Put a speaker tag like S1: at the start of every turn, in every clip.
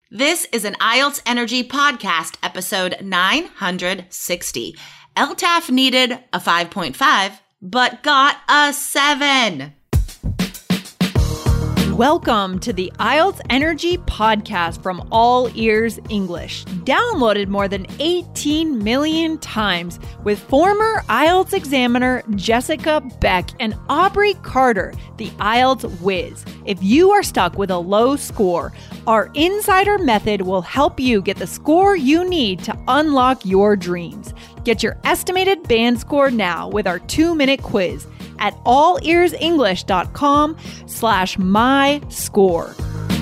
S1: This is an IELTS Energy Podcast, episode 960. LTAF needed a 5.5, but got a 7.
S2: Welcome to the IELTS Energy Podcast from All Ears English, downloaded more than 18 million times with former IELTS examiner Jessica Beck and Aubrey Carter, the IELTS whiz. If you are stuck with a low score, our insider method will help you get the score you need to unlock your dreams. Get your estimated band score now with our 2-minute quiz at allearsenglish.com/myscore.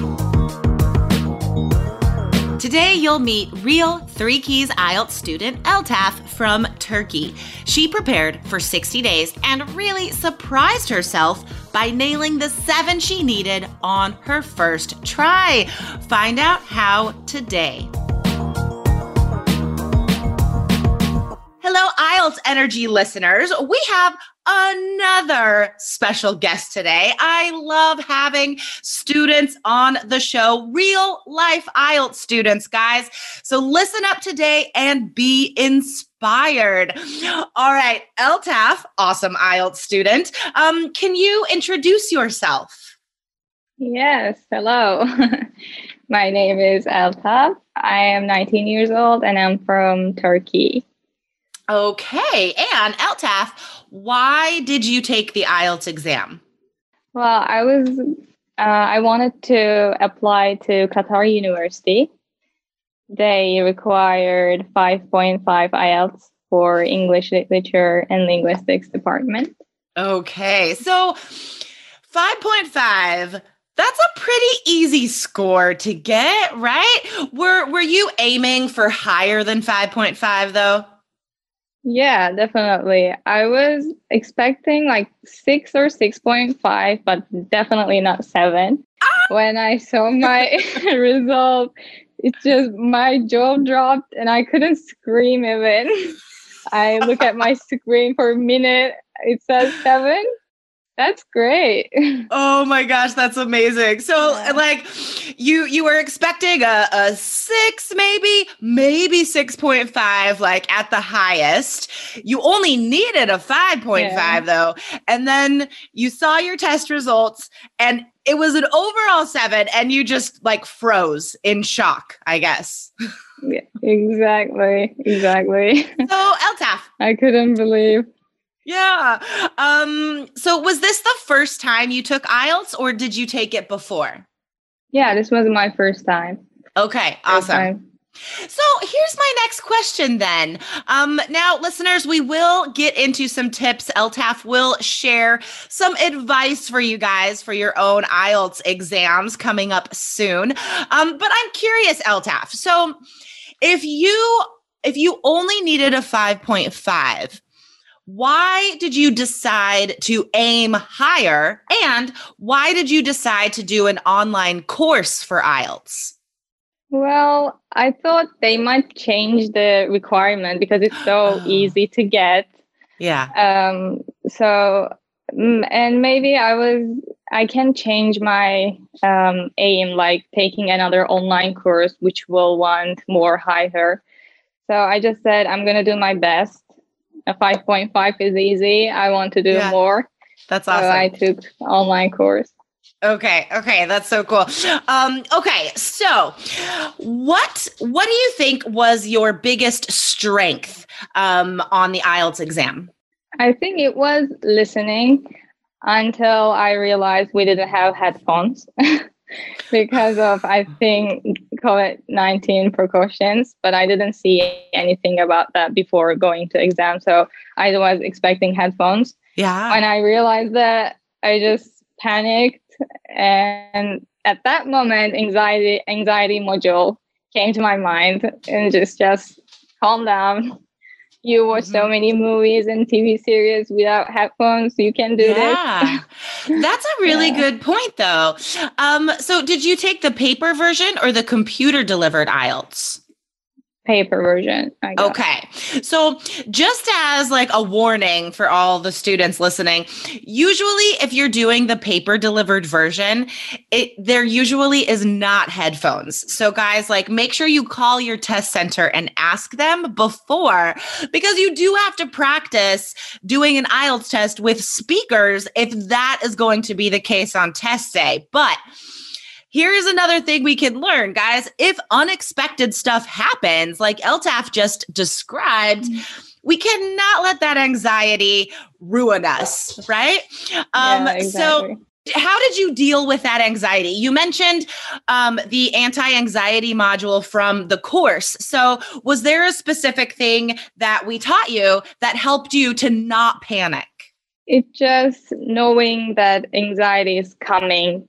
S1: Today, you'll meet real 3 Keys IELTS student LTAF from Turkey. She prepared for 60 days and really surprised herself by nailing the 7 she needed on her first try. Find out how today. Hello, IELTS Energy listeners. We have another special guest today. I love having students on the show, real life IELTS students, guys. So listen up today and be inspired. All right, LTAF, awesome IELTS student. Can you introduce yourself?
S3: Yes, hello. My name is LTAF. I am 19 years old and I'm from Turkey.
S1: Okay, and LTAF, why did you take the IELTS exam?
S3: Well, I wanted to apply to Qatar University. They required 5.5 IELTS for English Literature and Linguistics department.
S1: Okay, so 5.5, that's a pretty easy score to get, right? Were you aiming for higher than 5.5 though?
S3: Yeah, definitely. I was expecting like 6 or 6.5, but definitely not 7. When I saw my result, my jaw dropped and I couldn't scream even. I look at my screen for a minute. It says 7. That's great.
S1: Oh my gosh, that's amazing. So like you were expecting a 6 maybe 6.5 like at the highest. You only needed a 5.5 though. And then you saw your test results and it was an overall 7 and you just like froze in shock, I guess.
S3: Yeah, exactly.
S1: So LTAF.
S3: I couldn't believe.
S1: Yeah. So was this the first time you took IELTS or did you take it before?
S3: Yeah, this was my first time.
S1: Okay, awesome. So here's my next question then. Now, listeners, we will get into some tips. LTAF will share some advice for you guys for your own IELTS exams coming up soon. But I'm curious, LTAF. So if you only needed a 5.5, why did you decide to aim higher? And why did you decide to do an online course for IELTS?
S3: Well, I thought they might change the requirement because it's so easy to get.
S1: Yeah.
S3: And maybe I can change my aim, like taking another online course, which will want more higher. So I just said, I'm going to do my best. A 5.5 is easy. I want to do more.
S1: That's awesome.
S3: So I took online course.
S1: Okay, that's so cool. Okay, so what do you think was your biggest strength on the IELTS exam?
S3: I think it was listening until I realized we didn't have headphones because of, I think, COVID-19 precautions, but I didn't see anything about that before going to exam. So I was expecting headphones.
S1: Yeah.
S3: When I realized that, I just panicked. And at that moment, anxiety module came to my mind and just calm down. You watch so many movies and TV series without headphones. You can do this.
S1: That's a really good point, though. So did you take the paper version or the computer delivered IELTS?
S3: paper version, I guess.
S1: Okay. So just as like a warning for all the students listening, usually if you're doing the paper delivered version, there usually is not headphones. So guys, like make sure you call your test center and ask them before, because you do have to practice doing an IELTS test with speakers if that is going to be the case on test day. But here's another thing we can learn, guys. If unexpected stuff happens, like Eltaf just described, we cannot let that anxiety ruin us, right?
S3: Exactly.
S1: So how did you deal with that anxiety? You mentioned the anti-anxiety module from the course. So was there a specific thing that we taught you that helped you to not panic?
S3: It's just knowing that anxiety is coming,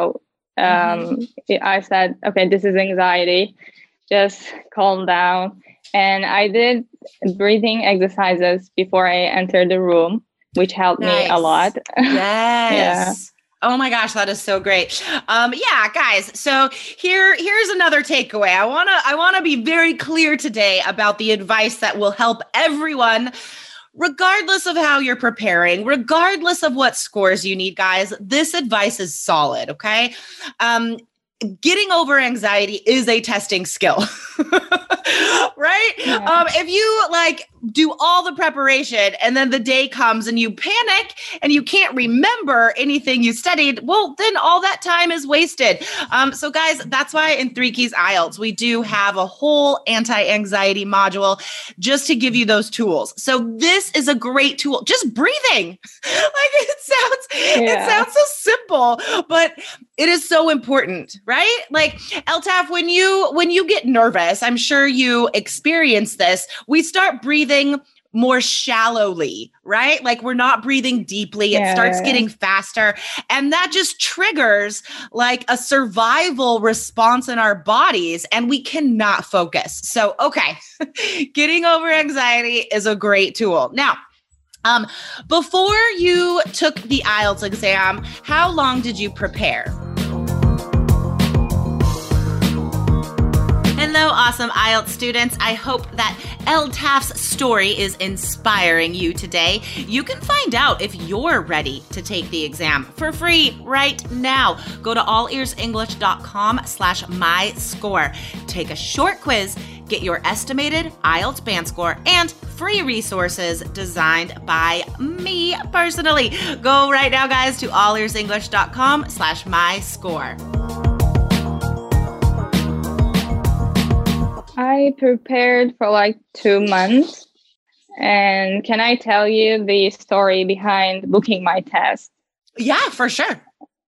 S3: I said, okay, this is anxiety. Just calm down. And I did breathing exercises before I entered the room, which helped me a lot.
S1: Yes. Oh my gosh, that is so great. Guys. So here's another takeaway. I wanna be very clear today about the advice that will help everyone, regardless of how you're preparing, regardless of what scores you need, guys. This advice is solid. Okay. Getting over anxiety is a testing skill, right? Yeah. If you like do all the preparation and then the day comes and you panic and you can't remember anything you studied, well, then all that time is wasted. So guys, that's why in 3 Keys IELTS, we do have a whole anti-anxiety module just to give you those tools. So this is a great tool. Just breathing. It sounds so simple, but it is so important, right? Like Eltaf, when you get nervous, I'm sure you experience this. We start breathing more shallowly, right? Like we're not breathing deeply. It starts getting faster. And that just triggers like a survival response in our bodies and we cannot focus. So, okay, getting over anxiety is a great tool. Now, before you took the IELTS exam, how long did you prepare? Hello, awesome IELTS students. I hope that Eltaf's story is inspiring you today. You can find out if you're ready to take the exam for free right now. Go to allearsenglish.com/myscore. Take a short quiz, get your estimated IELTS band score, and free resources designed by me personally. Go right now, guys, to allearsenglish.com/myscore.
S3: I prepared for like 2 months. And can I tell you the story behind booking my test?
S1: Yeah, for sure.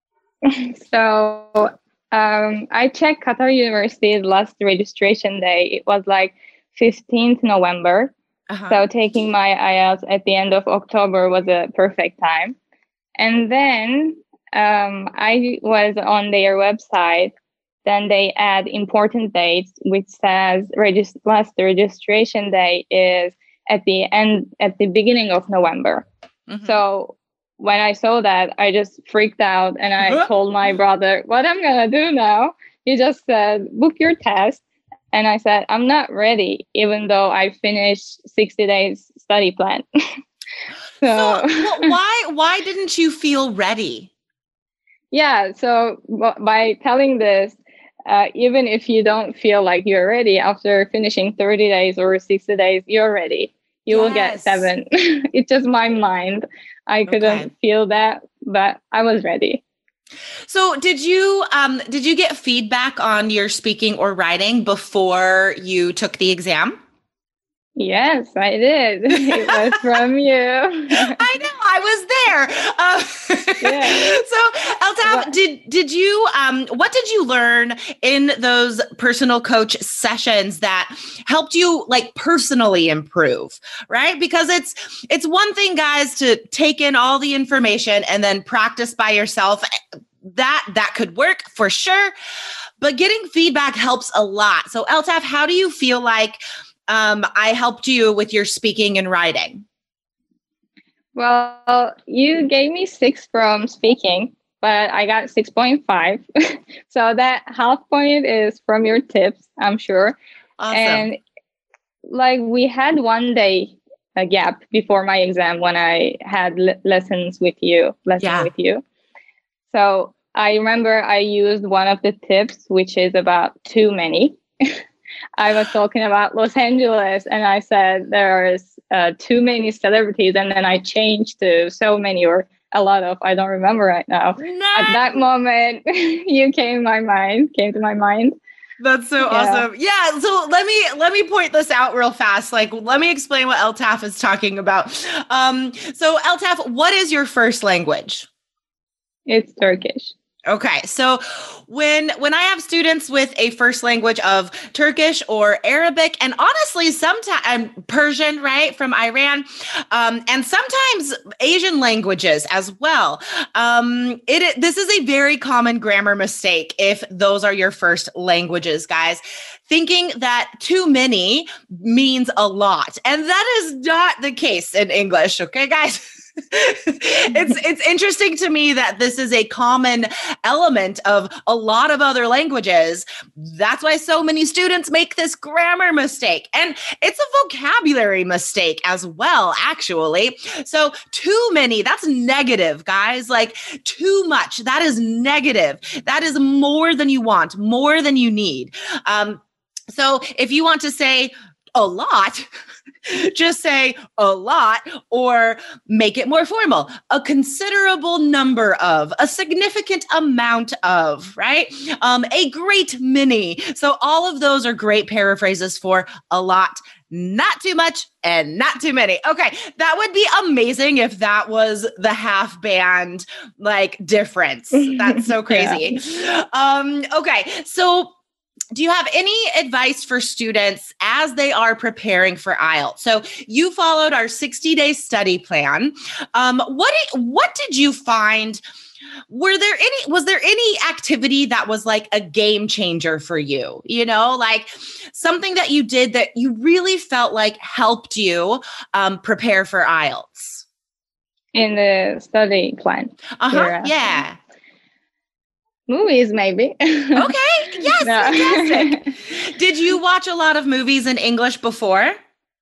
S3: So I checked Qatar University's last registration day. It was like 15th November. So taking my IELTS at the end of October was a perfect time. And then I was on their website. Then they add important dates, which says last registration day is at the beginning of November. Mm-hmm. So when I saw that, I just freaked out and I told my brother, what I'm going to do now? He just said, book your test. And I said, I'm not ready, even though I finished 60 days study plan.
S1: So why didn't you feel ready?
S3: Yeah. So by telling this, even if you don't feel like you're ready, after finishing 30 days or 60 days, you're ready. You will get 7. It's just my mind. I couldn't feel that, but I was ready.
S1: So did you get feedback on your speaking or writing before you took the exam?
S3: Yes, I did. It was from you.
S1: I know, I was there. So, Eltaf, did you? What did you learn in those personal coach sessions that helped you like personally improve? Right, because it's one thing, guys, to take in all the information and then practice by yourself. That could work for sure, but getting feedback helps a lot. So, Eltaf, how do you feel like I helped you with your speaking and writing?
S3: Well, you gave me 6 from speaking, but I got 6.5. So that half point is from your tips, I'm sure.
S1: Awesome.
S3: And like we had one day a gap before my exam when I had lessons with you. So I remember I used one of the tips, which is about too many. I was talking about Los Angeles and I said there's too many celebrities, and then I changed to so many or a lot of, I don't remember right now.
S1: No.
S3: At that moment, you came to my mind.
S1: That's so awesome. Yeah. So let me point this out real fast. Like, let me explain what Eltaf is talking about. So Eltaf, what is your first language?
S3: It's Turkish.
S1: Okay. So when I have students with a first language of Turkish or Arabic, and honestly, sometimes Persian, right, from Iran, and sometimes Asian languages as well. This is a very common grammar mistake if those are your first languages, guys. Thinking that too many means a lot. And that is not the case in English. Okay, guys? It's interesting to me that this is a common element of a lot of other languages. That's why so many students make this grammar mistake. And it's a vocabulary mistake as well, actually. So too many, that's negative, guys. Like too much, that is negative. That is more than you want, more than you need. So if you want to say a lot, just say a lot, or make it more formal. A considerable number of, a significant amount of, right? A great many. So all of those are great paraphrases for a lot, not too much, and not too many. Okay, that would be amazing if that was the half band like difference. That's so crazy. Okay, so do you have any advice for students as they are preparing for IELTS? So you followed our 60-day study plan. What did you find? Was there any activity that was like a game changer for you? You know, like something that you did that you really felt like helped you prepare for IELTS?
S3: In the study plan.
S1: Yeah.
S3: Movies, maybe.
S1: Okay. Yes. Fantastic. Did you watch a lot of movies in English before?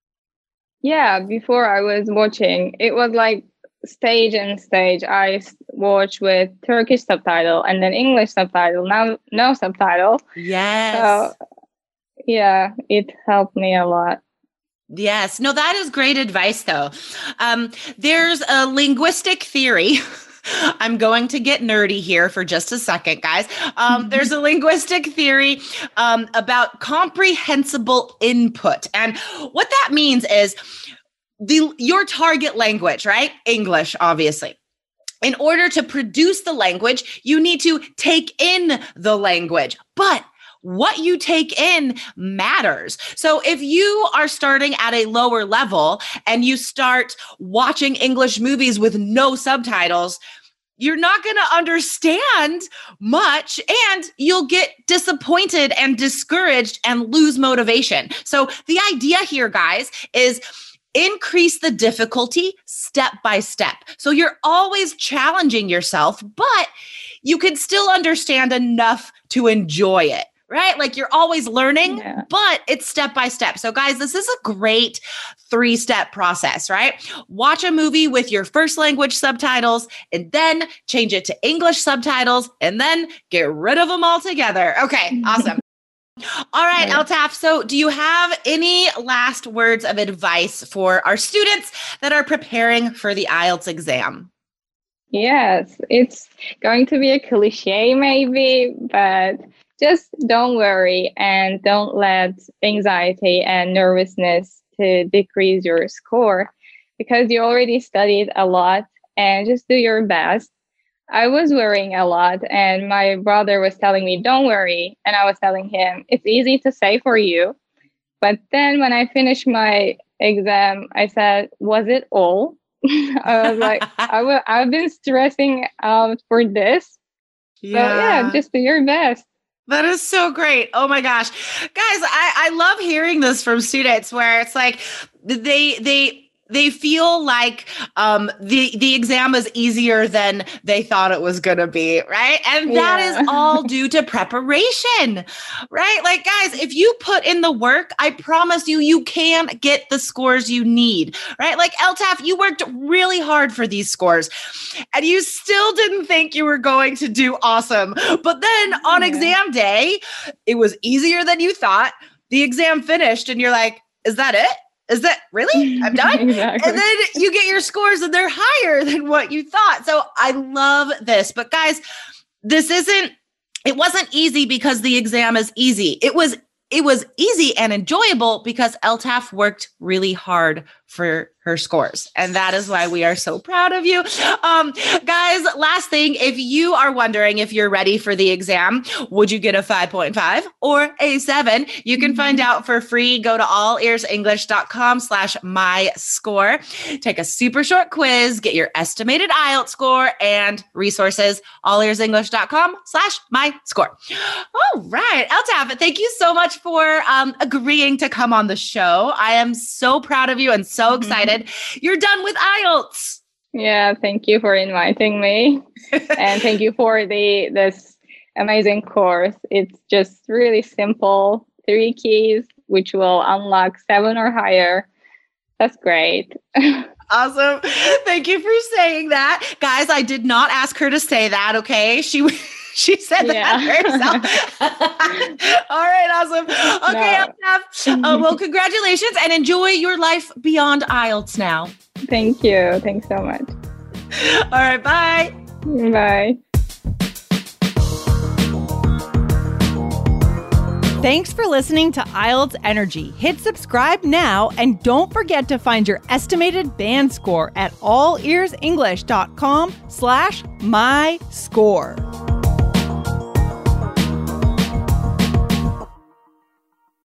S3: Yeah, before I was watching, it was like stage and stage. I watched with Turkish subtitle and then English subtitle. Now no subtitle.
S1: Yes.
S3: So yeah, it helped me a lot.
S1: Yes. No, that is great advice, though. There's a linguistic theory. I'm going to get nerdy here for just a second, guys. There's a linguistic theory about comprehensible input. And what that means is your target language, right? English, obviously. In order to produce the language, you need to take in the language. But what you take in matters. So if you are starting at a lower level and you start watching English movies with no subtitles, you're not going to understand much and you'll get disappointed and discouraged and lose motivation. So the idea here, guys, is increase the difficulty step by step. So you're always challenging yourself, but you can still understand enough to enjoy it. Right? Like you're always learning, but it's step by step. So guys, this is a great 3-step process, right? Watch a movie with your first language subtitles and then change it to English subtitles and then get rid of them altogether. Okay, awesome. All right, Eltaf. So do you have any last words of advice for our students that are preparing for the IELTS exam?
S3: Yes, it's going to be a cliche maybe, but just don't worry and don't let anxiety and nervousness to decrease your score because you already studied a lot, and just do your best. I was worrying a lot and my brother was telling me, don't worry. And I was telling him, it's easy to say for you. But then when I finished my exam, I said, was it all? I was like, I've been stressing out for this. So yeah, just do your best.
S1: That is so great. Oh my gosh. Guys, I love hearing this from students where it's like they they feel like the exam is easier than they thought it was going to be, right? And that is all due to preparation, right? Like, guys, if you put in the work, I promise you, you can get the scores you need, right? Like LTAF, you worked really hard for these scores and you still didn't think you were going to do awesome. But then on exam day, it was easier than you thought. The exam finished and you're like, is that it? Is that really? I'm done? Exactly. And then you get your scores and they're higher than what you thought. So I love this. But guys, it wasn't easy because the exam is easy. It was easy and enjoyable because LTAF worked really hard for her scores. And that is why we are so proud of you. Guys, last thing, if you are wondering if you're ready for the exam, would you get a 5.5 or a 7? You can find out for free. Go to allearsenglish.com/myscore. Take a super short quiz, get your estimated IELTS score and resources, allearsenglish.com/myscore. All right, LTAF, thank you so much for agreeing to come on the show. I am so proud of you and so excited. You're done with IELTS.
S3: Yeah, thank you for inviting me. And thank you for this amazing course. It's just really simple, 3 keys, which will unlock 7 or higher. That's great.
S1: Awesome. Thank you for saying that. Guys, I did not ask her to say that, okay? She said that herself. All right, awesome. Okay, well, congratulations and enjoy your life beyond IELTS now.
S3: Thank you. Thanks so much.
S1: All right, bye.
S3: Bye.
S2: Thanks for listening to IELTS Energy. Hit subscribe now and don't forget to find your estimated band score at allearsenglish.com/myscore.